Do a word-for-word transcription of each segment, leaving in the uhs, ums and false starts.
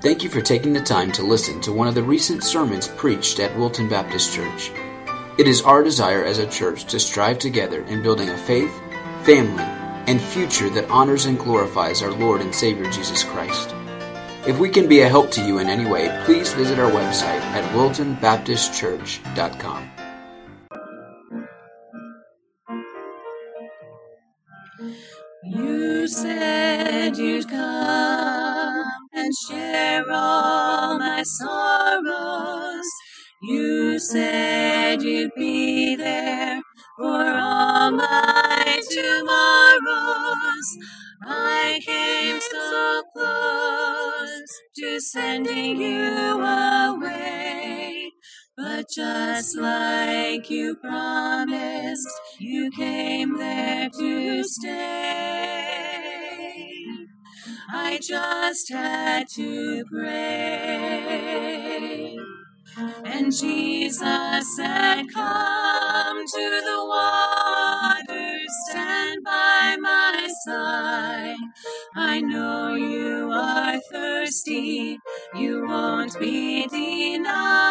Thank you for taking the time to listen to one of the recent sermons preached at Wilton Baptist Church. It is our desire as a church to strive together in building a faith, family, and future that honors and glorifies our Lord and Savior Jesus Christ. If we can be a help to you in any way, please visit our website at wilton baptist church dot com. You said you'd come and share all my sorrows. You said you'd be there for all my tomorrows. I came so close to sending you away, but just like you promised, you came there to stay. I just had to pray. And Jesus said, come to the water, stand by my side. I know you are thirsty, you won't be denied.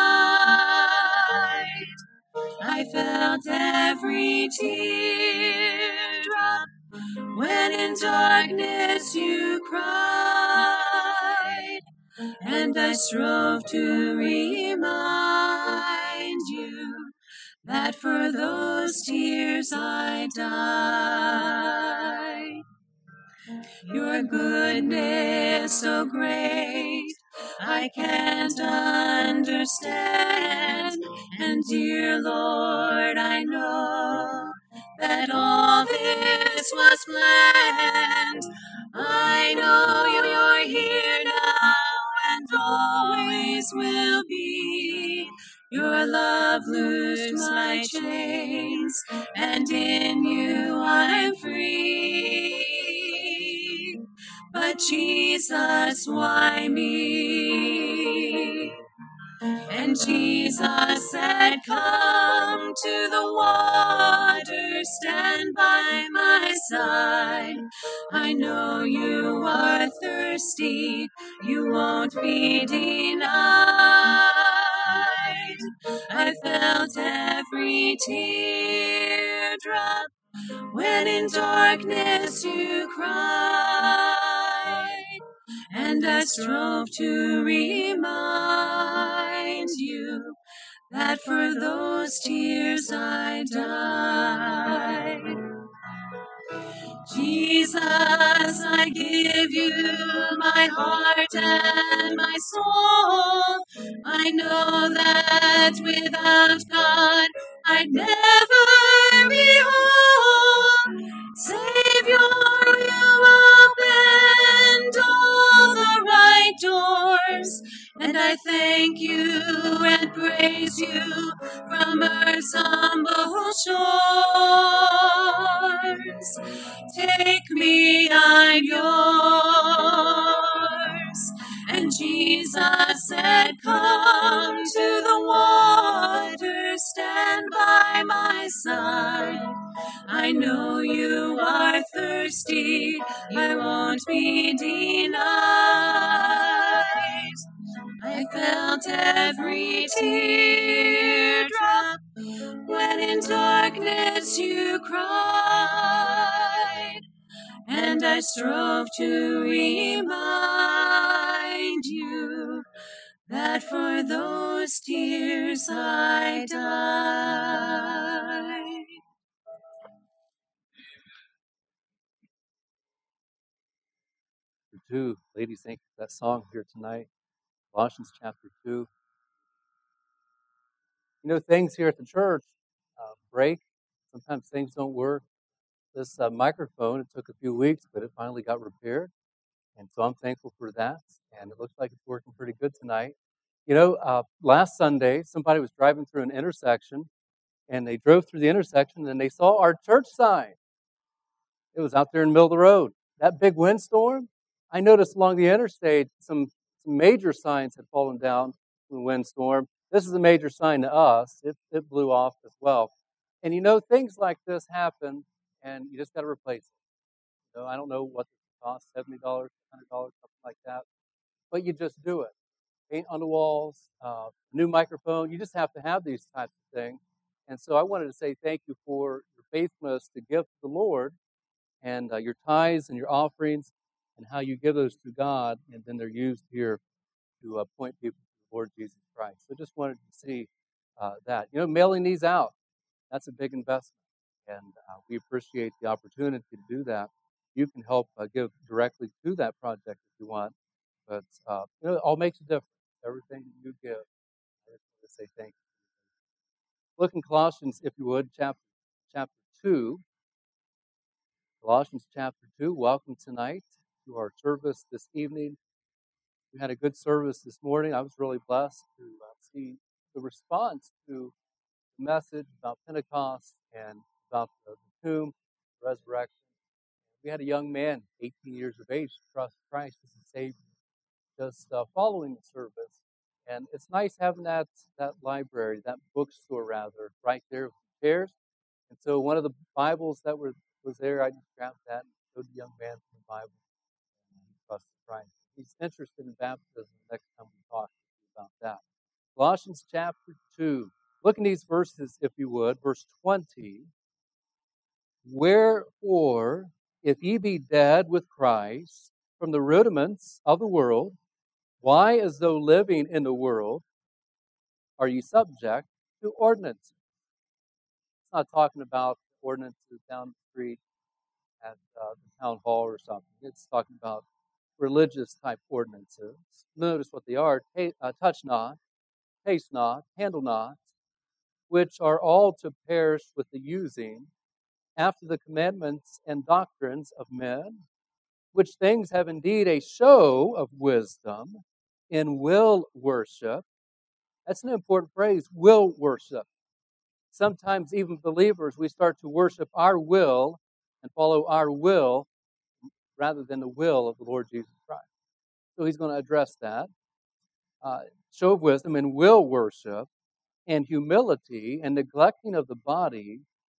I felt every teardrop when in darkness you cried, and I strove to remind you that for those tears I died. Your goodness so great, I can't understand. And dear Lord, I know that all this was planned. I know you're here now and always will be. Your love loosed my chains, and in you I'm free. But Jesus, why me? And Jesus said, come to the water, stand by my side. I know you are thirsty, you won't be denied. I felt every teardrop when in darkness you cried, and I strove to remind you that for those tears I died. Jesus, I give you my heart and my soul. I know that without God I'd never be whole. Savior, you opened all the right doors, and I thank you and praise you from earth's humble shores. Take me, I'm yours. And Jesus said, come to the water, stand by my side. I know you are thirsty, I won't be denied. I felt every teardrop when in darkness you cried, and I strove to remind you that for those tears I died. Two. Ladies, thank you for that song here tonight. Colossians chapter two. You know, things here at the church uh, break. Sometimes things don't work. This uh, microphone, it took a few weeks, but it finally got repaired. And so I'm thankful for that. And it looks like it's working pretty good tonight. You know, uh, last Sunday, somebody was driving through an intersection, and they drove through the intersection, and they saw our church sign. It was out there in the middle of the road. That big windstorm, I noticed along the interstate some, some major signs had fallen down from the windstorm. This is a major sign to us. It, it blew off as well. And you know, things like this happen, and you just got to replace it. So I don't know what it costs, seventy dollars, one hundred dollars, something like that. but you just do it. Paint on the walls, uh, new microphone. You just have to have these types of things. And so I wanted to say thank you for your faithfulness to give to the Lord and uh, your tithes and your offerings and how you give those to God, and then they're used here to uh, point people to the Lord Jesus Christ. So just wanted to see uh, that. You know, mailing these out, that's a big investment, and uh, we appreciate the opportunity to do that. You can help uh, give directly to that project if you want, but uh, you know, it all makes a difference. Everything you give, I just want to say thank you. Look in Colossians, if you would, chapter chapter two. Colossians chapter two. Welcome tonight to our service this evening. We had a good service this morning. I was really blessed to uh, see the response to the message about Pentecost and about the, the tomb, the resurrection. We had a young man, eighteen years of age, trust Christ as a Savior, just uh, following the service. And it's nice having that that library, that bookstore rather, right there with the chairs. And so one of the Bibles that were, was there, I just grabbed that and showed the young man the Bible and he trusted Christ. He's interested in baptism. Next time we talk about that. Colossians chapter two. Look in these verses, if you would. Verse twenty. Wherefore, if ye be dead with Christ from the rudiments of the world, why, as though living in the world, are ye subject to ordinances? It's not talking about ordinances down the street at uh, the town hall or something. It's talking about religious type ordinances. Notice what they are: Ta- uh, touch not, taste not, handle not, which are all to perish with the using, after the commandments and doctrines of men, which things have indeed a show of wisdom in will worship. That's an important phrase, will worship. Sometimes even believers, we start to worship our will and follow our will rather than the will of the Lord Jesus Christ. So he's going to address that. Uh, show of wisdom and will worship, and humility and neglecting of the body,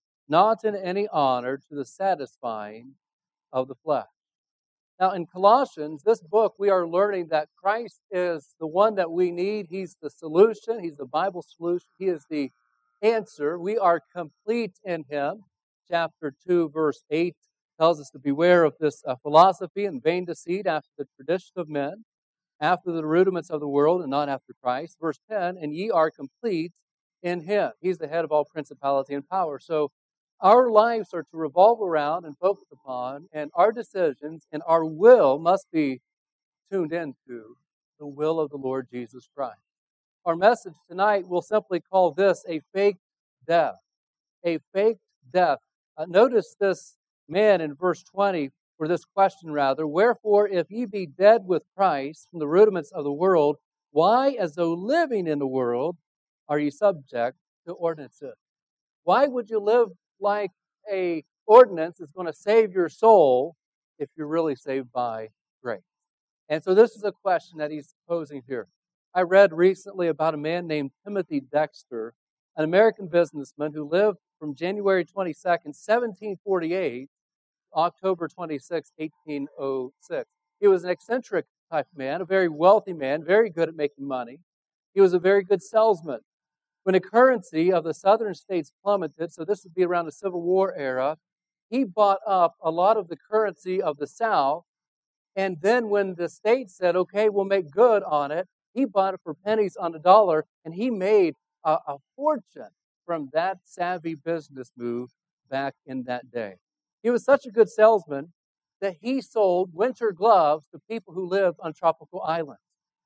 not in any honor to the satisfying of the flesh. Now, in Colossians, this book, we are learning that Christ is the one that we need. He's the solution. He's the Bible solution. He is the answer. We are complete in Him. Chapter two, verse eight tells us to beware of this uh, philosophy and vain deceit after the tradition of men, after the rudiments of the world, and not after Christ. Verse ten, and ye are complete in Him. He's the head of all principality and power. So our lives are to revolve around and focus upon, and our decisions and our will must be tuned into the will of the Lord Jesus Christ. Our message tonight, we'll simply call this a fake death. A fake death. Uh, notice this man in verse twenty, or this question rather, wherefore if ye be dead with Christ from the rudiments of the world, why, as though living in the world, are ye subject to ordinances? Why would you live like a ordinance is going to save your soul if you're really saved by grace? And so this is a question that he's posing here. I read recently about a man named Timothy Dexter, an American businessman who lived from January twenty-second, seventeen forty-eight, October twenty-sixth, eighteen oh six. He was an eccentric type man, a very wealthy man, very good at making money. He was a very good salesman. When the currency of the southern states plummeted, so this would be around the Civil War era, he bought up a lot of the currency of the South, and then when the states said, okay, we'll make good on it, he bought it for pennies on the dollar, and he made a, a fortune from that savvy business move back in that day. He was such a good salesman that he sold winter gloves to people who lived on tropical islands.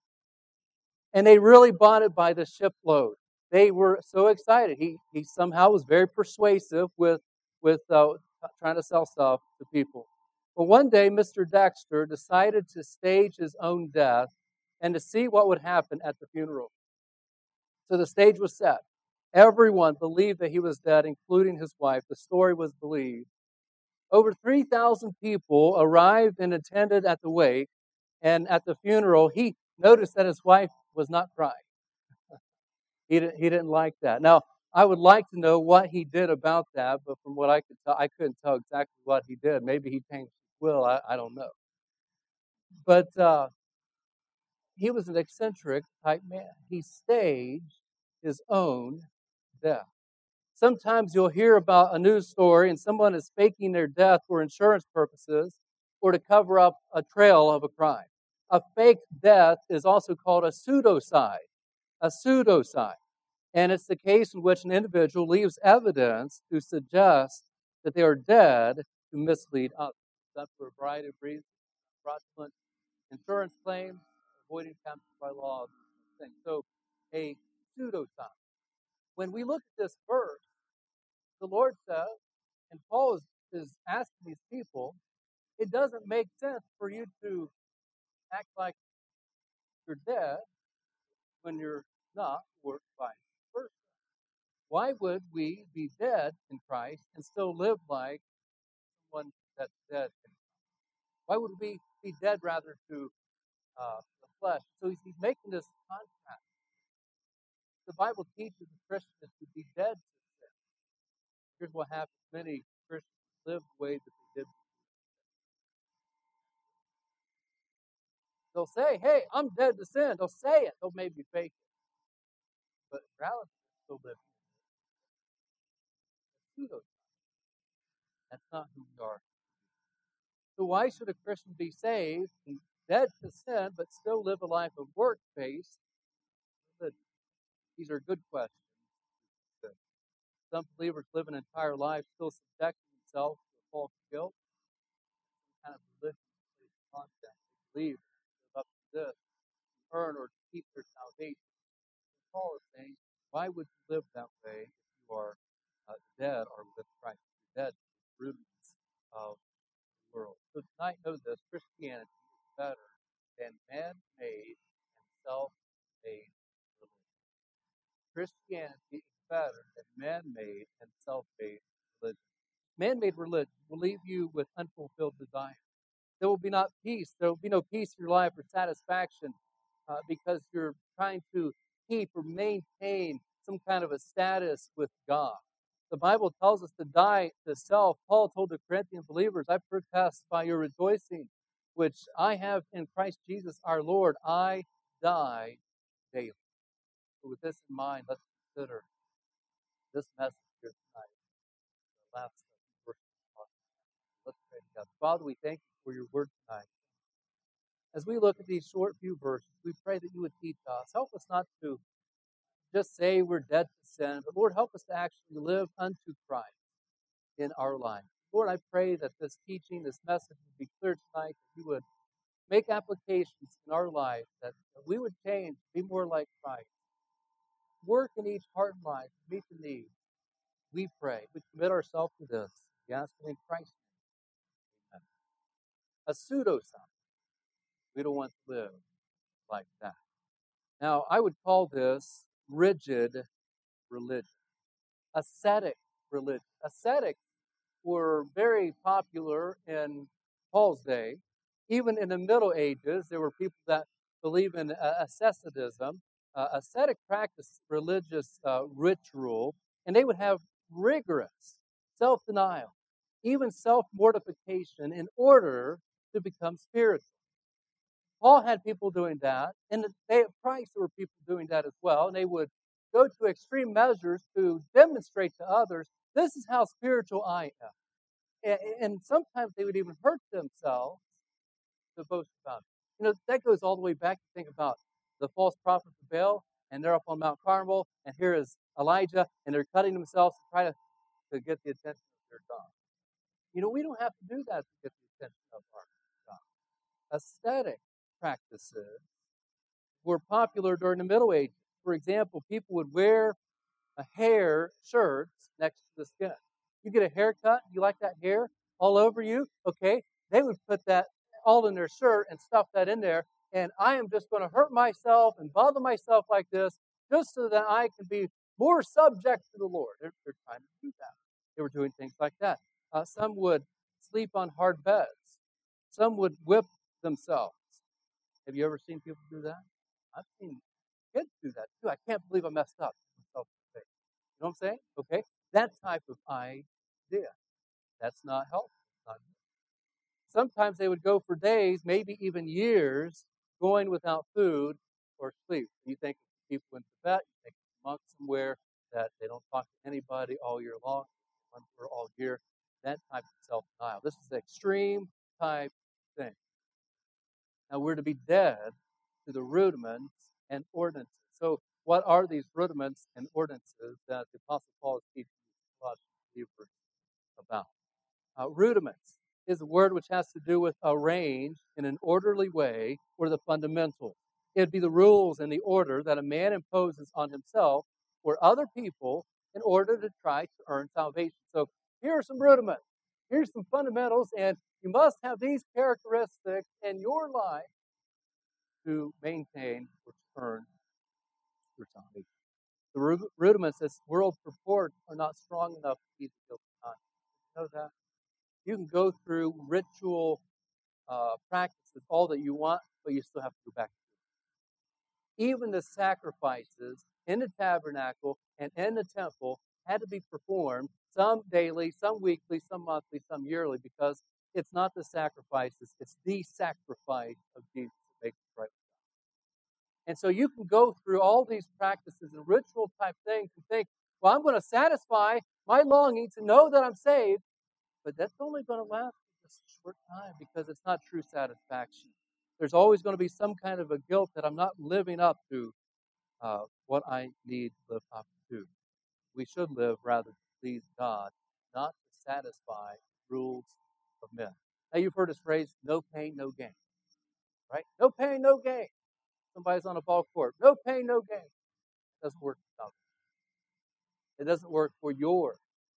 And they really bought it by the shipload. They were so excited. He he somehow was very persuasive with with uh, trying to sell stuff to people. But one day, Mister Dexter decided to stage his own death and to see what would happen at the funeral. So the stage was set. Everyone believed that he was dead, including his wife. The story was believed. Over three thousand people arrived and attended at the wake, and at the funeral, he noticed that his wife was not crying. He didn't, he didn't like that. Now, I would like to know what he did about that, but from what I could tell, I couldn't tell exactly what he did. Maybe he changed his will. I, I don't know. But uh, he was an eccentric type man. He staged his own death. Sometimes you'll hear about a news story and someone is faking their death for insurance purposes or to cover up a trail of a crime. A fake death is also called a pseudocide. A pseudocide. And it's the case in which an individual leaves evidence to suggest that they are dead to mislead others. That's for a variety of reasons. Fraudulent insurance claims, avoiding capture by law, things. So a pseudocide. When we look at this verse, the Lord says, and Paul is, is asking these people, it doesn't make sense for you to act like you're dead when you're not, or vice versa. Why would we be dead in Christ and still live like someone that's dead in Christ? Why would we be dead rather to uh, the flesh? So he's making this contrast. The Bible teaches the Christians to be dead to sin. Here's what happens. Many Christians live the way that they did. They'll say, hey, I'm dead to sin. They'll say it. They'll maybe fake it. But in reality, they're still living. That's not who we are. So why should a Christian be saved and dead to sin, but still live a life of work-based religion? These are good questions. Some believers live an entire life still subjecting themselves to false guilt. Some kind of religion-based concept. They believe live up to this to earn or to keep their salvation. Paul is saying, why would you live that way if you are uh, dead or with Christ? You're dead to the rudiments of the world. So tonight, know this: Christianity is better than man-made and self-made religion. Christianity is better than man-made and self-made religion. Man-made religion will leave you with unfulfilled desires. There will be not peace. There will be no peace in your life or satisfaction uh, because you're trying to keep or maintain some kind of a status with God. The Bible tells us to die to self. Paul told the Corinthian believers, I protest by your rejoicing, which I have in Christ Jesus our Lord, I die daily. So with this in mind, let's consider this message here tonight. The last verse. Let's pray together. Father, we thank you for your word tonight. As we look at these short few verses, we pray that you would teach us. Help us not to just say we're dead to sin, but Lord, help us to actually live unto Christ in our life. Lord, I pray that this teaching, this message would be clear tonight, that you would make applications in our life, that, that we would change, be more like Christ. Work in each heart and life, meet the needs. We pray. We commit ourselves to this. We ask it in Christ's name. Amen. A pseudoscience. We don't want to live like that. Now, I would call this rigid religion. Ascetic religion. Ascetics were very popular in Paul's day. Even in the Middle Ages, there were people that believe in uh, asceticism, uh, ascetic practice, religious uh, ritual, and they would have rigorous self-denial, even self-mortification in order to become spiritual. Paul had people doing that. In the day of Christ, there were people doing that as well. And they would go to extreme measures to demonstrate to others, this is how spiritual I am. And sometimes they would even hurt themselves to boast about it. You know, that goes all the way back to think about the false prophets of Baal, and they're up on Mount Carmel, and here is Elijah, and they're cutting themselves to try to, to get the attention of their God. You know, we don't have to do that to get the attention of our God. Aesthetic practices were popular during the Middle Ages. For example, people would wear a hair shirt next to the skin. You get a haircut, you like that hair all over you, okay? They would put that all in their shirt and stuff that in there, and I am just going to hurt myself and bother myself like this just so that I can be more subject to the Lord. They're, they're trying to do that. They were doing things like that. Uh, some would sleep on hard beds. Some would whip themselves. Have you ever seen people do that? I've seen kids do that too. I can't believe I messed up. You know what I'm saying? Okay? That type of idea. That's not helpful. Not Sometimes they would go for days, maybe even years, going without food or sleep. You think of people in Tibet, you think of monks somewhere that they don't talk to anybody all year long, one for all year, that type of self-denial. This is an extreme type thing. Now we're to be dead to the rudiments and ordinances. So what are these rudiments and ordinances that the Apostle Paul is teaching the Colossian believers about? Uh, rudiments is a word which has to do with arranged in an orderly way, or the fundamentals. It'd be the rules and the order that a man imposes on himself or other people in order to try to earn salvation. So here are some rudiments. Here's some fundamentals, and you must have these characteristics in your life to maintain or to earn your salvation. The ru- rudiments, as world purport, are not strong enough to be the guilty conscience. You know that? You can go through ritual uh, practices all that you want, but you still have to go back to it. Even the sacrifices in the tabernacle and in the temple had to be performed, some daily, some weekly, some monthly, some yearly, because it's not the sacrifices, it's the sacrifice of Jesus that makes it right. And so you can go through all these practices and ritual type things and think, well, I'm going to satisfy my longing to know that I'm saved, but that's only going to last for just a short time because it's not true satisfaction. There's always going to be some kind of a guilt that I'm not living up to uh, what I need to live up to. We should live rather to please God, not to satisfy rules of men. Now you've heard this phrase, no pain, no gain. Right? No pain, no gain. Somebody's on a ball court. No pain, no gain. It doesn't work for salvation. It doesn't work for your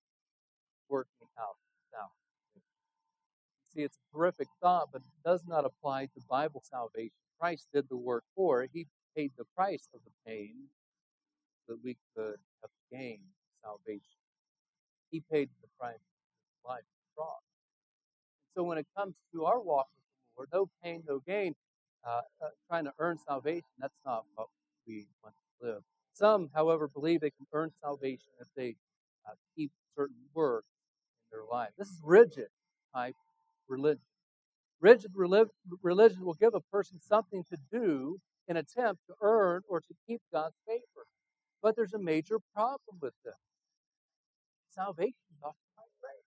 working out salvation. See, it's a terrific thought, but it does not apply to Bible salvation. Christ did the work for it. He paid the price of the pain so that we could have gained salvation. He paid the price of his life on the cross. So when it comes to our walk with the Lord, no pain, no gain, uh, uh, trying to earn salvation, that's not what we want to live. Some, however, believe they can earn salvation if they uh, keep certain works in their life. This is rigid type religion. Rigid religion will give a person something to do in an attempt to earn or to keep God's favor. But there's a major problem with this. Salvation is offered by grace.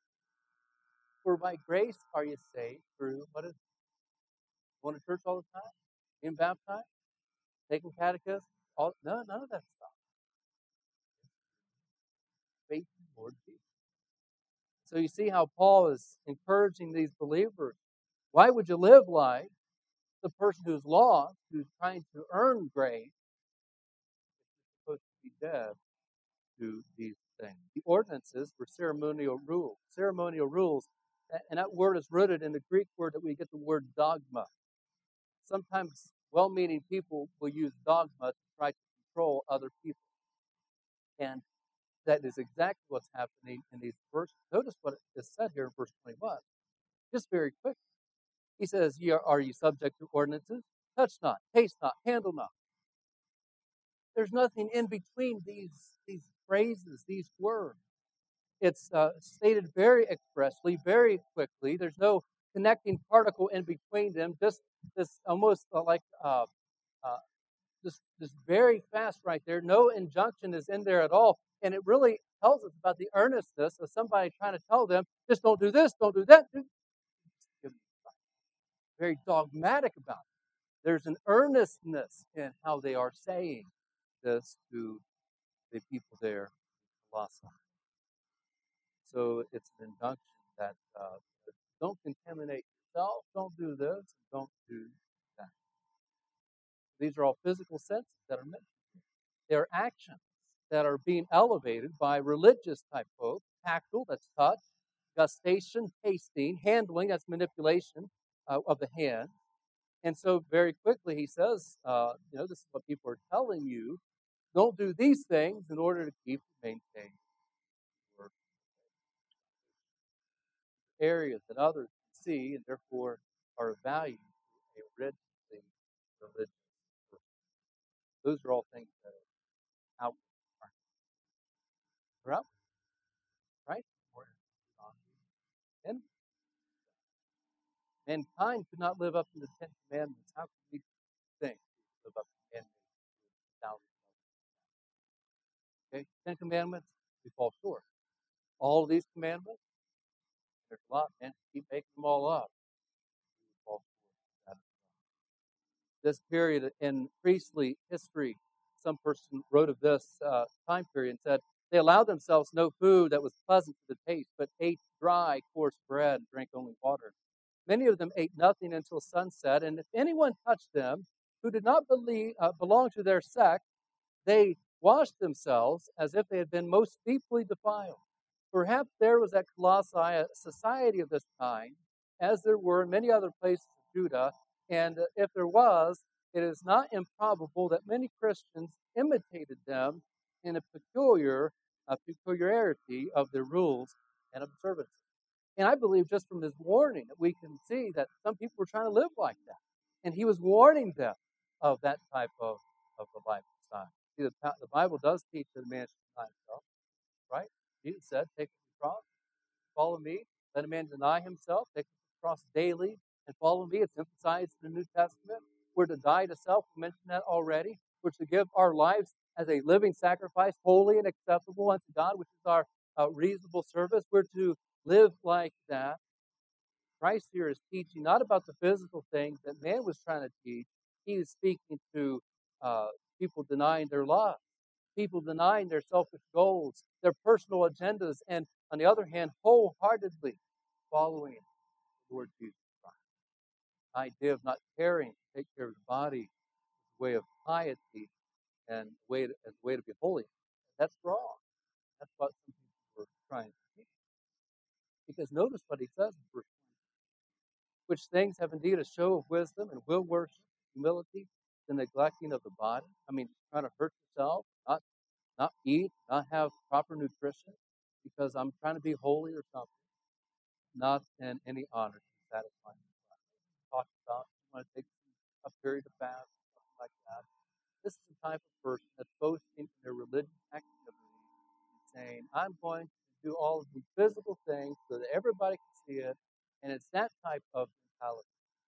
For by grace are you saved through, what is it? Going to church all the time? Being baptized? Taking catechism? All, no, none of that stuff. Faith in the Lord Jesus. So you see how Paul is encouraging these believers. Why would you live like the person who's lost, who's trying to earn grace, is supposed to be dead to these things? The ordinances were ceremonial rules. Ceremonial rules, and that word is rooted in the Greek word that we get the word dogma. Sometimes well-meaning people will use dogma to try to control other people. And that is exactly what's happening in these verses. Notice what is said here in verse twenty-one. Just very quick. He says, are you subject to ordinances? Touch not, taste not, handle not. There's nothing in between these, these phrases, these words. It's uh, stated very expressly, very quickly. There's no connecting particle in between them. Just this almost uh, like uh, uh, just, just very fast right there. No injunction is in there at all. And it really tells us about the earnestness of somebody trying to tell them, just don't do this, don't do that. Very dogmatic about it. There's an earnestness in how they are saying this to the people there in Colossae. So it's an injunction that uh, don't contaminate yourself, don't do this, don't do that. These are all physical senses that are mentioned. They are actions that are being elevated by religious type folk. Tactile, that's touch. Gustation, tasting. Handling, that's manipulation uh, of the hand. And so very quickly he says, uh, you know, this is what people are telling you. Don't do these things in order to keep and maintain your areas that others can see and therefore are of value to a richly religious person. Those are all things that are outward. They're outward, right? And mankind could not live up to the Ten Commandments. How could we? think we live up to man-made thousands of them. Okay, Ten Commandments, we fall short. All of these commandments, there's a lot, man. Keep making them all up. We fall short. This period in priestly history, some person wrote of this uh, time period and said, they allowed themselves no food that was pleasant to the taste, but ate dry, coarse bread and drank only water. Many of them ate nothing until sunset, and if anyone touched them who did not believe, uh, belong to their sect, they washed themselves as if they had been most deeply defiled. Perhaps there was at Colossae a society of this kind, as there were in many other places of Judah, and if there was, it is not improbable that many Christians imitated them in a peculiar a peculiarity of their rules and observances. And I believe just from his warning that we can see that some people were trying to live like that. And he was warning them of that type of, of a lifestyle. See, the, the Bible does teach that a man should deny himself, right? Jesus said, take up the cross, follow me. Let a man deny himself, take up the cross daily, and follow me. It's emphasized in the New Testament. We're to die to self. We mentioned that already. We're to give our lives as a living sacrifice, holy and acceptable unto God, which is our uh, reasonable service. We're to live like that. Christ here is teaching not about the physical things that man was trying to teach. He is speaking to uh, people denying their love, people denying their selfish goals, their personal agendas, and on the other hand, wholeheartedly following the Lord Jesus Christ. The idea of not caring to take care of the body is a way of piety and way to, as a way to be holy. That's wrong. That's what some people were trying to teach. Because notice what he says in verse twenty. Which things have indeed a show of wisdom and will worship, humility, the neglecting of the body. I mean, trying to hurt yourself, not not eat, not have proper nutrition, because I'm trying to be holy or something. Not in any honor to satisfy myself. Talk about you want to take a period of fast, something like that. This is the type of person that's boasting in their religious activity and saying, I'm going to do all of these physical things so that everybody can see it. And it's that type of mentality.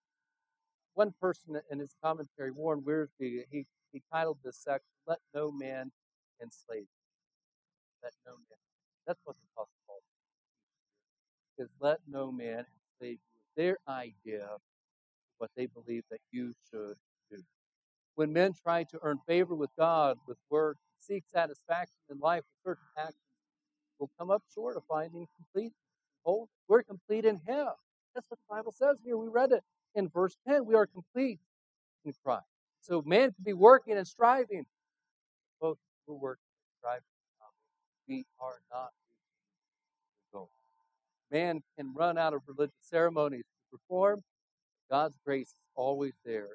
One person in his commentary, Warren Wiersbe, he, he titled this section, Let No Man Enslave You. Let no man. That's what the Apostle Paul is. Let no man enslave you with their idea of what they believe that you should do. When men try to earn favor with God with work, seek satisfaction in life with certain actions, will come up short of finding complete whole. We're complete in Him. That's what the Bible says here. We read it in verse ten. We are complete in Christ. So man can be working and striving. Both will work and striving. We are not reaching the goal. Man can run out of religious ceremonies to perform. God's grace is always there.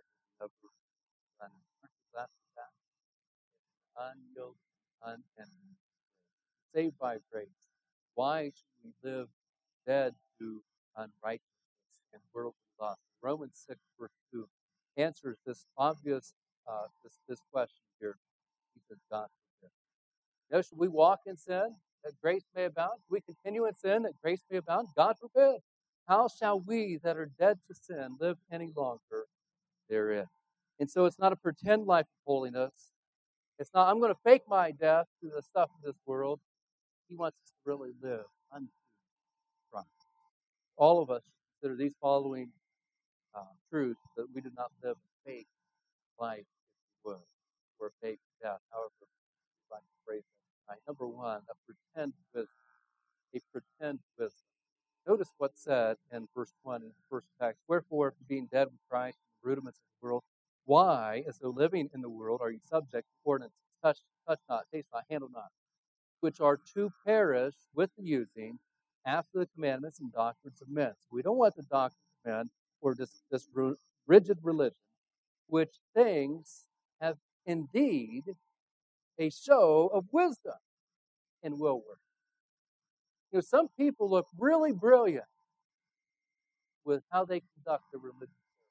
Unyoked, unenvied. Saved by grace. Why should we live dead to unrighteousness and worldly lust? Romans six, verse two answers this obvious uh, this, this question here. He says, God forbid. Now, should we walk in sin that grace may abound? Should we continue in sin that grace may abound? God forbid. How shall we that are dead to sin live any longer therein? And so it's not a pretend life of holiness. It's not, I'm going to fake my death through the stuff of this world. He wants us to really live unto Christ. All of us consider these following uh, truths that we do not live a fake life, if you would, or a fake death, however you like to phrase it. Right. Number one, a pretend wisdom. A pretend wisdom. Notice what's said in verse one in the first text. Wherefore, being dead with Christ in the rudiments of the world, why, as though living in the world, are you subject to ordinances? Touch, touch not, taste not, handle not, which are to perish with the using after the commandments and doctrines of men. So we don't want the doctrines of men or this, this rigid religion, which things have indeed a show of wisdom and will work. You know, some people look really brilliant with how they conduct their religion.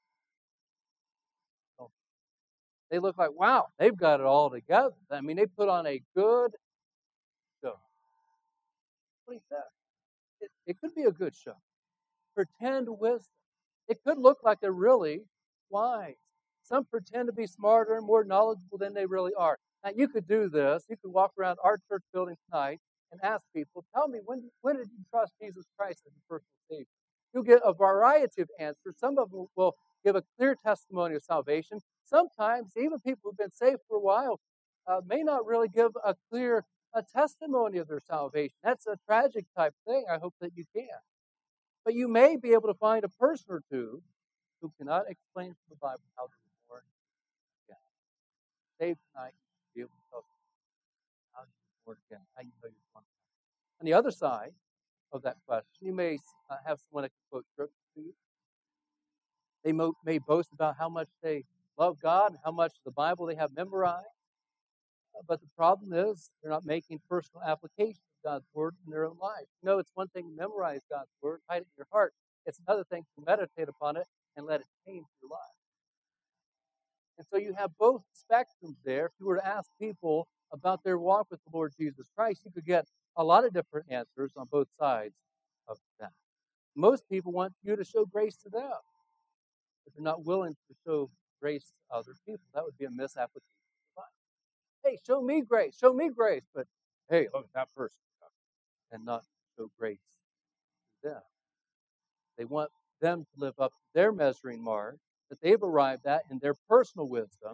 They look like, wow, they've got it all together. I mean, they put on a good show. What he said. It, it could be a good show. Pretend wisdom. It could look like they're really wise. Some pretend to be smarter and more knowledgeable than they really are. Now, you could do this. You could walk around our church building tonight and ask people, tell me, when, when did you trust Jesus Christ as your personal Savior? You'll get a variety of answers. Some of them will give a clear testimony of salvation. Sometimes, even people who've been saved for a while uh, may not really give a clear a testimony of their salvation. That's a tragic type thing. I hope that you can. But you may be able to find a person or two who cannot explain from the Bible how they were born again. Saved tonight, you'll be able to tell us how you were born again, how you know you're born again. On the other side of that question, you may uh, have someone that can quote scripture to you. They mo- may boast about how much they love God and how much of the Bible they have memorized. Uh, but the problem is they're not making personal application of God's Word in their own life. You know, it's one thing to memorize God's Word, hide it in your heart. It's another thing to meditate upon it and let it change your life. And so you have both spectrums there. If you were to ask people about their walk with the Lord Jesus Christ, you could get a lot of different answers on both sides of that. Most people want you to show grace to them, but they're not willing to show grace to other people. That would be a misapplication of the Bible. Hey, show me grace, show me grace, but hey, look at that person, and not show grace to them. They want them to live up to their measuring mark that they've arrived at in their personal wisdom,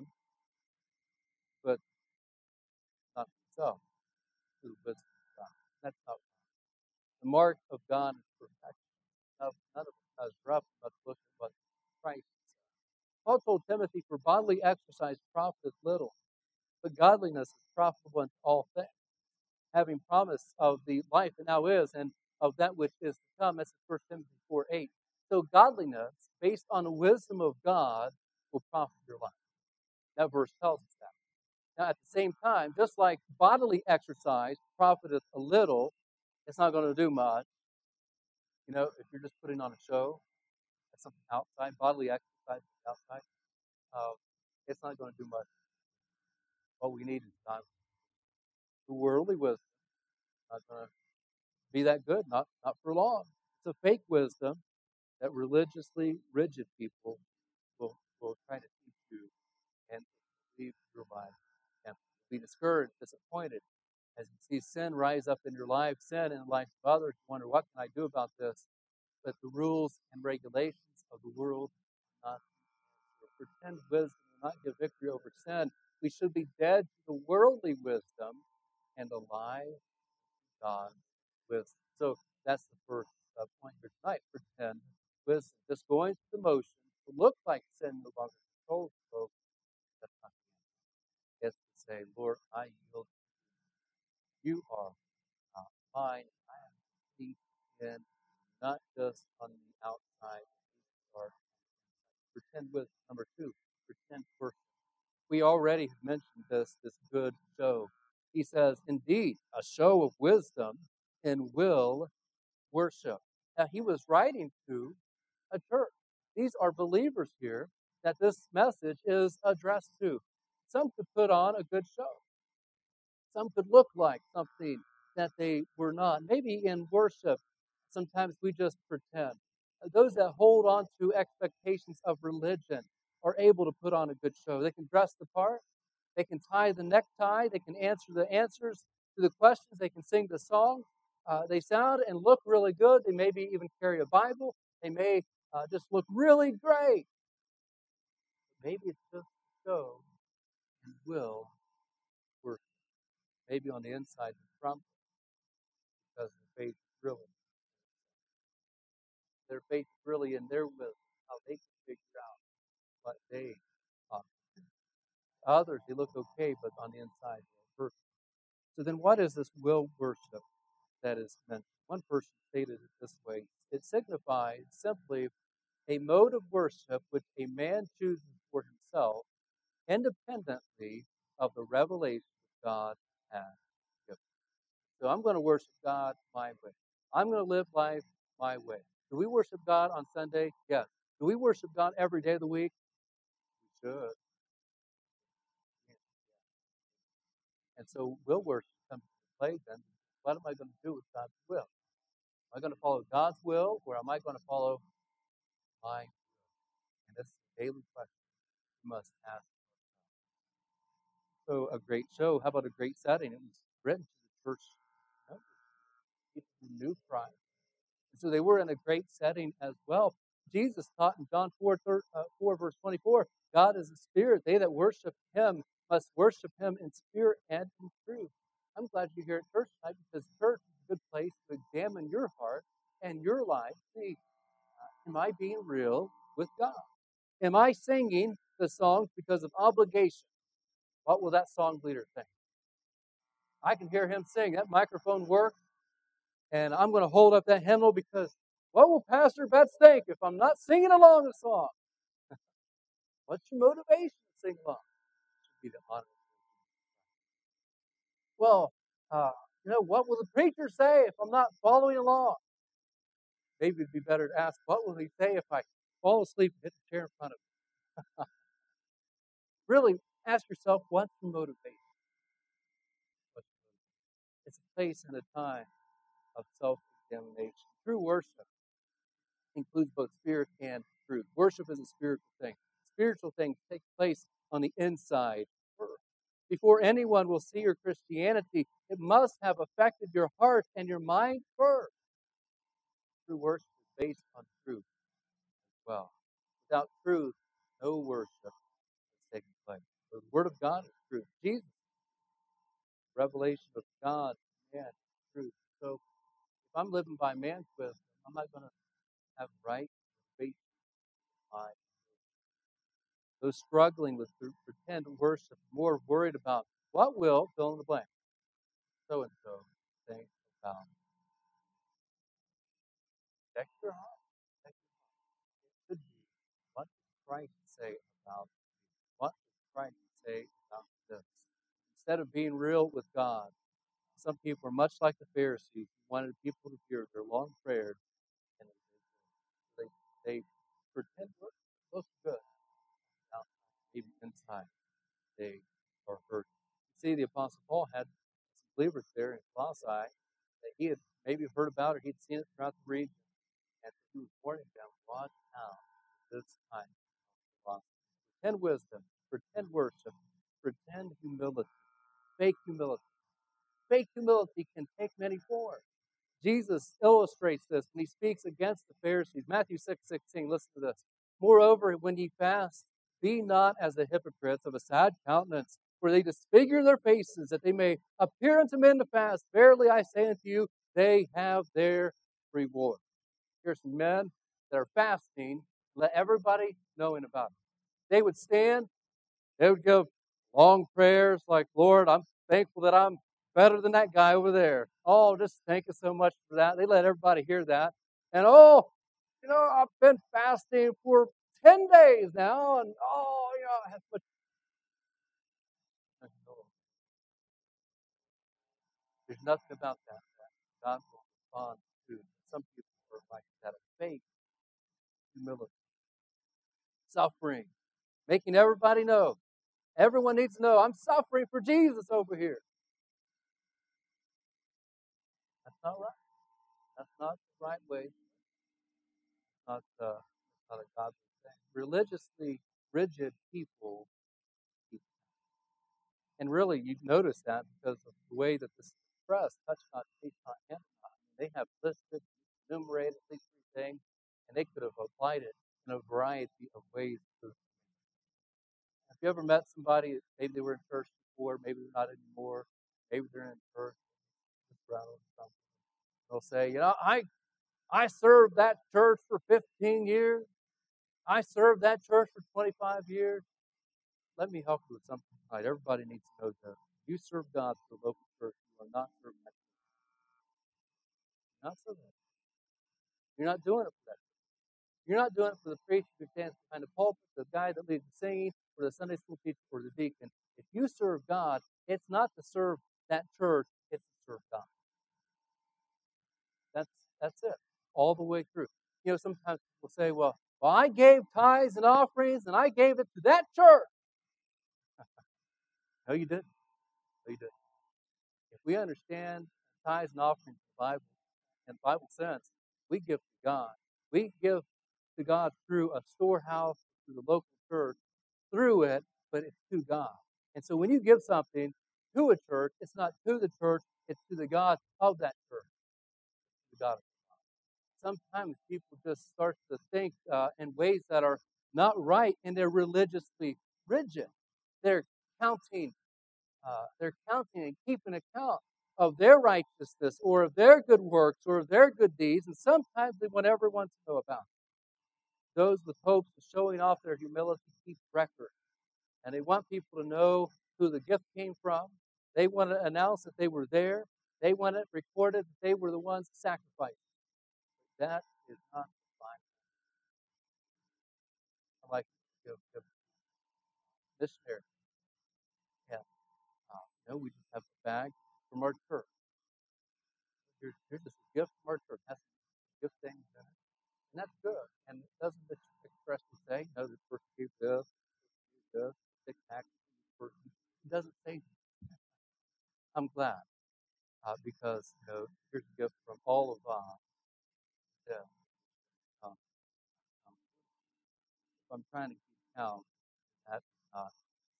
but not themselves through the wisdom of God. That's not the mark of God is perfection. None of us has rough, but look at what Christ said. Paul told Timothy, for bodily exercise profiteth little, but godliness is profitable in all things, having promise of the life that now is and of that which is to come. That's First Timothy four eight. So godliness, based on the wisdom of God, will profit your life. That verse tells us that. Now, at the same time, just like bodily exercise profiteth a little, it's not going to do much. You know, if you're just putting on a show, that's something outside, bodily exercise outside, uh, it's not going to do much. What we need is God. The worldly wisdom not going to be that good, not not for long. It's a fake wisdom that religiously rigid people will will try to teach you and leave your life and be discouraged, disappointed as you see sin rise up in your life, sin in the life of others. You wonder, what can I do about this? But the rules and regulations of the world are not pretend wisdom will not give victory over sin. We should be dead to the worldly wisdom and alive to God's wisdom. So that's the first uh, point here tonight. Pretend wisdom. Just going through the motions to look like sin no longer controls folks. That's not the answer. It's to say, Lord, I yield. You are uh, mine. I am deep in, not just on the outside. Or pretend wisdom. Number two, pretend worship. We already have mentioned this, this good show. He says, indeed, a show of wisdom and will worship. Now, he was writing to a church. These are believers here that this message is addressed to. Some could put on a good show. Some could look like something that they were not. Maybe in worship, sometimes we just pretend. Those that hold on to expectations of religion are able to put on a good show. They can dress the part. They can tie the necktie. They can answer the answers to the questions. They can sing the song. Uh, they sound and look really good. They maybe even carry a Bible. They may uh, just look really great. Maybe it's just a show and will worship. Maybe on the inside, the front, because their faith is really, their faith is really in their wisdom, how they can figure out what they ought to do. Others, they look okay, but on the inside, they're perfect. So then what is this will worship that is mentioned? One person stated it this way. It signifies simply a mode of worship which a man chooses for himself independently of the revelation God has given. So I'm going to worship God my way. I'm going to live life my way. Do we worship God on Sunday? Yes. Do we worship God every day of the week? We should. And so will worship comes into play then. What am I going to do with God's will? Am I going to follow God's will, or am I going to follow my will? And this is a daily question. we must ask. So a great show. How about a great setting? It was written to the church members, people who knew Christ. And so they were in a great setting as well. Jesus taught in John four, uh, four, verse twenty-four, God is a spirit. They that worship him must worship him in spirit and in truth. I'm glad you're here at church tonight, because church is a good place to examine your heart and your life. See, uh, am I being real with God? Am I singing the songs because of obligation? What will that song leader think? I can hear him sing. That microphone works, and I'm going to hold up that hymnal because what will Pastor Betts think if I'm not singing along the song? What's your motivation to sing along? It should be the honor. Well, uh, you know, what will the preacher say if I'm not following along? Maybe it'd be better to ask, what will he say if I fall asleep and hit the chair in front of him? Really, ask yourself, what's your motivation? It's a place and a time of self-examination. True worship includes both spirit and truth. Worship is a spiritual thing. Spiritual things take place on the inside first. Before anyone will see your Christianity, it must have affected your heart and your mind first. True worship is based on truth as well. Without truth, no worship is taking place. The Word of God is truth. Jesus, revelation of God, man, is truth. So if I'm living by man's wisdom, I'm not going to have right faith in my. Those struggling with pretend worship, more worried about what will fill in the blank. So and so think about. Protect your heart. Protect your heart. It could be, what does Christ say about this? What does Christ say about this? Instead of being real with God, some people are much like the Pharisees who wanted people to hear their long prayers, and they they pretend worship. It looks good. Now, even inside, they are hurt. You see, the Apostle Paul had some believers there in Colossae that he had maybe heard about or he'd seen it throughout the region. And he was warning them, watch out this time of Colossae. Pretend wisdom, pretend worship, pretend humility, fake humility. Fake humility can take many forms. Jesus illustrates this when he speaks against the Pharisees. Matthew six sixteen, listen to this. Moreover, when ye fast, be not as the hypocrites of a sad countenance, for they disfigure their faces, that they may appear unto men to fast. Verily I say unto you, they have their reward. Here's some men that are fasting, let everybody knowing about it. They would stand, they would give long prayers like, Lord, I'm thankful that I'm better than that guy over there. Oh, just thank you so much for that. They let everybody hear that. And oh, you know, I've been fasting for ten days now, and oh, you know, I have much. There's nothing about that that God will respond to. Some people are like that, of faith, humility, suffering, making everybody know. Everyone needs to know, I'm suffering for Jesus over here. That's not right. That's not the right way. Not, uh, not a godly thing. Religiously rigid people, and really you notice that because of the way that this is expressed, touch not, taste not, handle not. They have listed, enumerated these three things, and they could have applied it in a variety of ways. Have you ever met somebody that maybe they were in church before, maybe they're not anymore, maybe they're in church, or something. They'll say, you know, I I served that church for fifteen years. I served that church for twenty-five years. Let me help you with something tonight. Everybody needs to know that. You serve God through a local church. You are not serving that church. You're not serving it. You're not doing it for that. You're not doing it for the preacher who stands behind the pulpit, the guy that leads the singing, or the Sunday school teacher, or the deacon. If you serve God, it's not to serve that church, it's to serve God. That's that's it, all the way through. You know, sometimes people say, well, well, I gave tithes and offerings, and I gave it to that church. No, you didn't. No, you didn't. If we understand tithes and offerings in the Bible, in the Bible sense, we give to God. We give to God through a storehouse, through the local church, through it, but it's to God. And so when you give something to a church, it's not to the church, it's to the God of that church, the God of God. Sometimes people just start to think uh, in ways that are not right, and they're religiously rigid. They're counting, uh, they're counting and keeping account of their righteousness or of their good works or of their good deeds, and sometimes they want everyone to know about it. Those with hopes of showing off their humility keep record, and they want people to know who the gift came from. They want to announce that they were there. They want it recorded that they were the ones who sacrificed. That is not fine. I like to give, give missionary. Yeah, uh, you know, we just have a bag from our church. Here's, here's just a gift from our church. That's a gift thing in it. And that's good. And it doesn't expressly say, no, this person gave this, this, this, this person. It doesn't say that. I'm glad. Uh, because, you know, here's a gift from all of us. Uh, um, um, if I'm trying to keep count, that's not.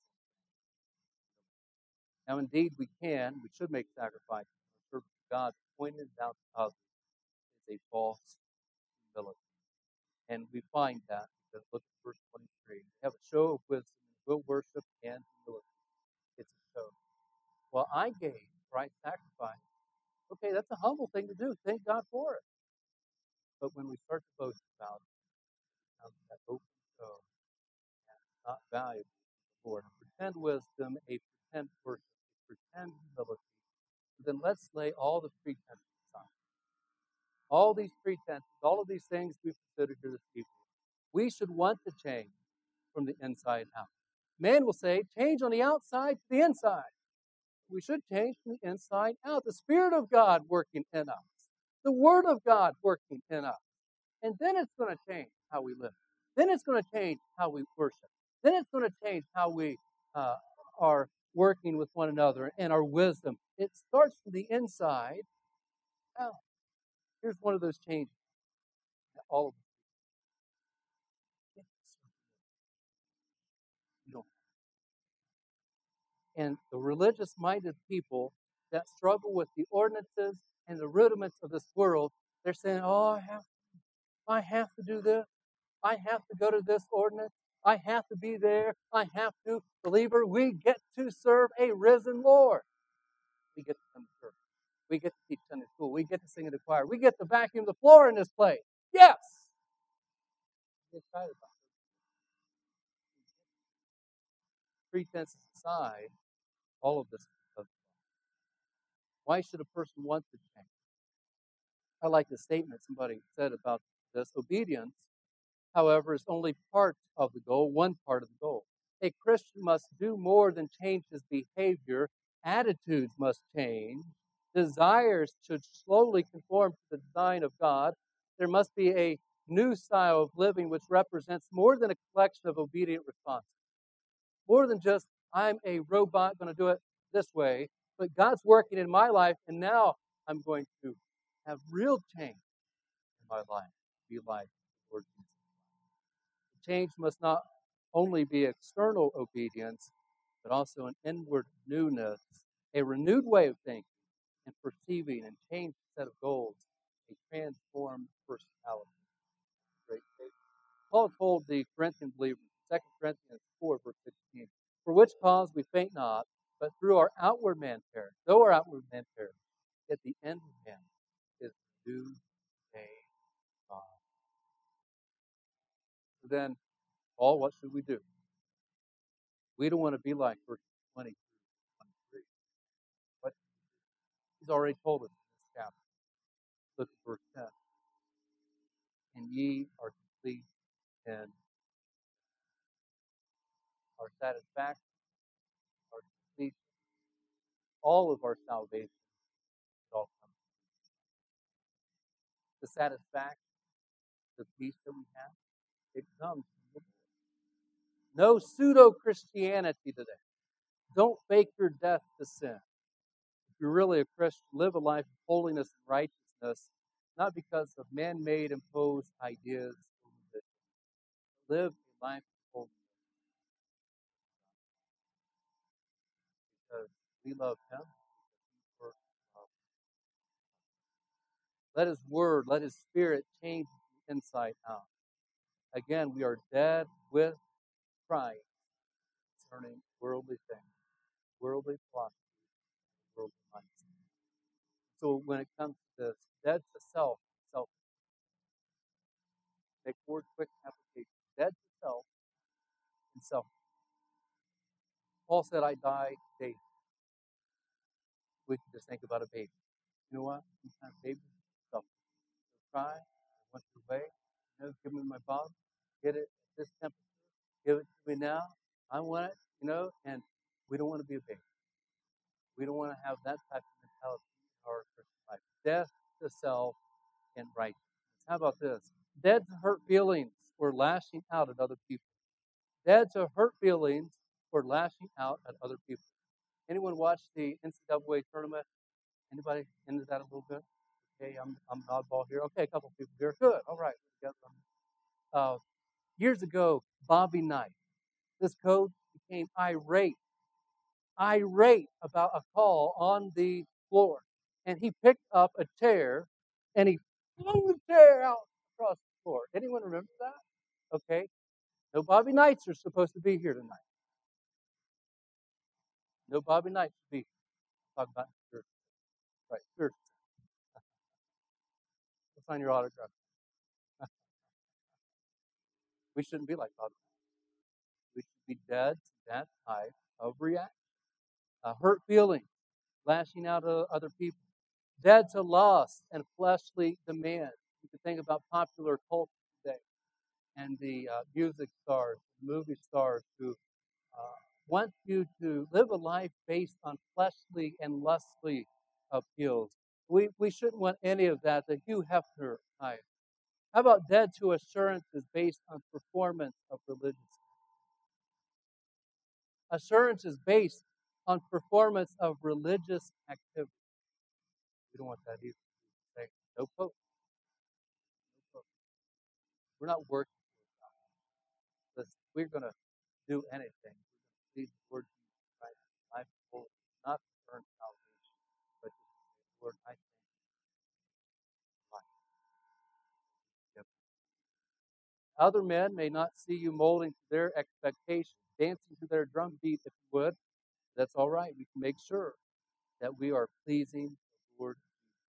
Now, indeed, we can, we should make sacrifices in service to God. Pointed out to others is a false humility. And we find that because look at verse twenty-three. We have a show of wisdom, will worship, and humility. It's a show. Well, I gave, right, sacrifice. Okay, that's a humble thing to do. Thank God for it. But when we start to boast about it, it becomes that open show, and it's not valuable to the Lord. A pretend wisdom, a pretend worship, a pretend humility. Then let's lay all the pretenses aside. All these pretenses, all of these things we've considered here this evening, we should want to change from the inside out. Man will say, change on the outside to the inside. We should change from the inside out. The Spirit of God working in us. The Word of God working in us. And then it's going to change how we live. Then it's going to change how we worship. Then it's going to change how we uh, are working with one another and our wisdom. It starts from the inside out. Here's one of those changes that all of us you don't. And the religious-minded people that struggle with the ordinances and the rudiments of this world, they're saying, oh, I have, I have to do this. I have to go to this ordinance. I have to be there. I have to. Believer, we get to serve a risen Lord. We get to come to church. We get to teach Sunday school. We get to sing in the choir. We get to vacuum the floor in this place. Yes! Get excited about it. Pretenses aside, all of this is because why should a person want to change? I like the statement somebody said about this. Obedience, however, is only part of the goal, one part of the goal. A Christian must do more than change his behavior. Attitudes must change. Desires should slowly conform to the design of God. There must be a new style of living which represents more than a collection of obedient responses. More than just, I'm a robot going to do it this way, but God's working in my life, and now I'm going to have real change in my life, be like the Lord Jesus. The change must not only be external obedience, but also an inward newness, a renewed way of thinking and perceiving, and changed set of goals, a transformed personality. Great statement. Paul told the Corinthian believers, Second Corinthians four, verse sixteen, for which cause we faint not, but through our outward man perish, though our outward man perish, at the end of him is the new day God. So then, Paul, what should we do? We don't want to be like verse twenty through twenty-three. What he's already told us in this chapter. Look at verse ten. And ye are complete in our satisfaction, our completion, all of our salvation is all coming. The satisfaction, the peace that we have, it comes from the Lord. No pseudo-Christianity today. Don't fake your death to sin. If you're really a Christian, live a life of holiness and righteousness, not because of man-made imposed ideas or religion. Live a life of holiness. we love Him. For, uh, let His Word, let His Spirit change the inside out. Again, we are dead with Christ concerning worldly things, worldly philosophy, worldly mindset. So when it comes to this, dead to self, self. Make four quick applications. Dead to self and self. Paul said, I die daily. We can just think about a baby. You know what? Sometimes babies self. They'll cry, I want it away. You know, give me my bottle, get it at this temperature, give it to me now. I want it, you know, and we don't want to be a baby. We don't want to have that type of mentality in our Christian life. Death to self and righteousness. How about this? Dead to hurt feelings or lashing out at other people. Dead to hurt feelings or lashing out at other people. Anyone watch the N C double A tournament? Anybody into that a little bit? Okay, I'm I'm an oddball here. Okay, a couple people here. Good. All right. Uh, years ago, Bobby Knight, this coach became irate, irate about a call on the floor, and he picked up a chair and he flung the chair out across the floor. Anyone remember that? Okay. No Bobby Knights are supposed to be here tonight. No Bobby Knights should be here. Talk about church. Right, church. We'll sign your autograph. We shouldn't be like Bobby. We should be dead to that type of reaction. Uh, hurt feelings, lashing out at other people. Dead to lust and fleshly demands. You can think about popular culture today and the uh, music stars, movie stars who uh, want you to live a life based on fleshly and lustly appeals. We, we shouldn't want any of that, the Hugh Hefner type. How about dead to assurances based on performance of religious? Assurance is based on performance of religious activity. We don't want that either. Say, no pope. No pope. We're not working for God. Listen, we're going to do anything. We're going to please the Lord Jesus Christ. Life is holy. Not to earn salvation, but to say, Lord, I thank you for life. Yep. Other men may not see you molding to their expectations, dancing to their drum beat if you would. That's all right. We can make sure that we are pleasing the Lord.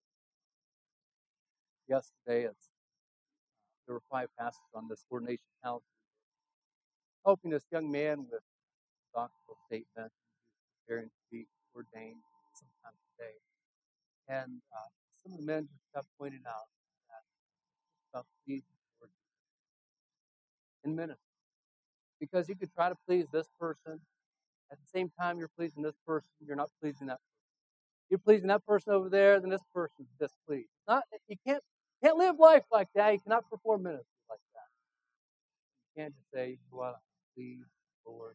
Yesterday, it's, there were five pastors on this ordination council helping this young man with doctoral statement. He was preparing to be ordained sometime today. And uh, some of the men just kept pointing out that about pleasing the Lord in ministry. Because you could try to please this person, at the same time you're pleasing this person, you're not pleasing that person. You're pleasing that person over there, then this person's displeased. Not you can't can't live life like that. You cannot perform ministry like that. You can't just say, "Well, please, Lord."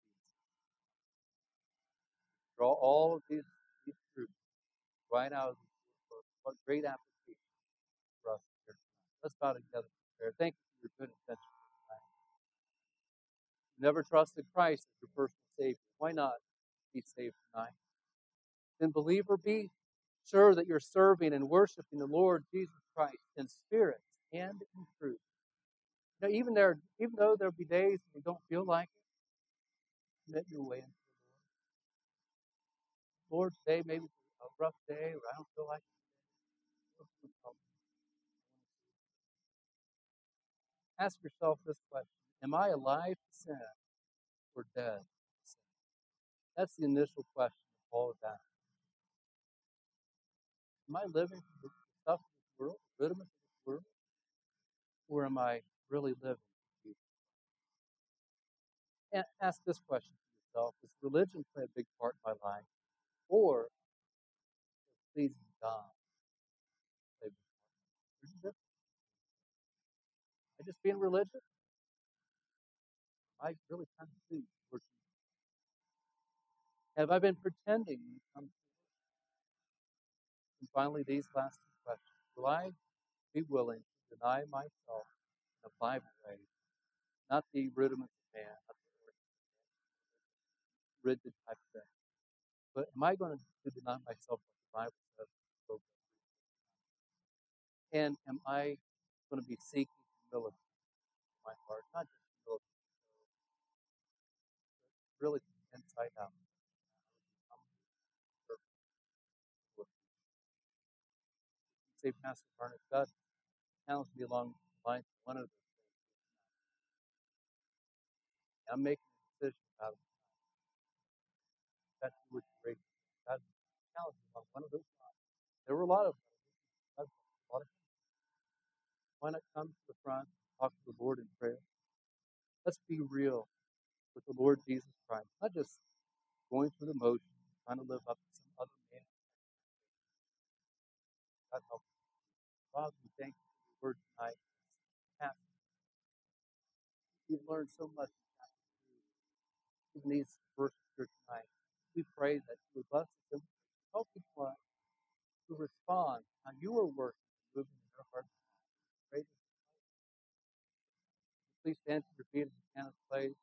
Draw all of these these truths right out of these words. What great application for us here tonight. Let's bow together in prayer. Thank you for your good intention tonight. You never trusted Christ as your personal Savior. Why not be saved tonight? Then, believer, be sure that you're serving and worshiping the Lord Jesus Christ in spirit and in truth. You know, even there, even though there'll be days when you don't feel like it, commit your way into the Lord. Lord, today maybe it's a rough day, or I don't feel like it. Ask yourself this question: am I alive to sin or dead to sin? That's the initial question of all of that. Am I living for the stuff of this world, the rudiments of this world, or am I really living for Jesus? And ask this question to yourself: does religion play a big part in my life, or does pleasing God play a big part? There's a difference. Am I just being religious? Am I really trying to please the Lord Jesus? Have I been pretending when it comes to it? And finally, these last two questions: will I be willing to deny myself in a Bible way, not the rudiments of man, not the rigid type of thing? But am I going to deny myself like the Bible says? So, and am I going to be seeking humility in my heart? Not just humility, but really from the inside out. I'm say, Pastor Barnett, God challenged me along the lines of one of those things. I'm making a decision about it. That's what you're raising. God challenged me along one of those lines. There were a lot of them. A lot of Why not come to the front, talk to the Lord in prayer? Let's be real with the Lord Jesus Christ, not just going through the motions, trying to live up to some other man. God help us. Father, we thank you for your word tonight. We've learned so much in these verses here tonight. We pray that you would bless us and help people to respond how you are working, moving in their hearts. Pray that please stand to your feet as the piano plays.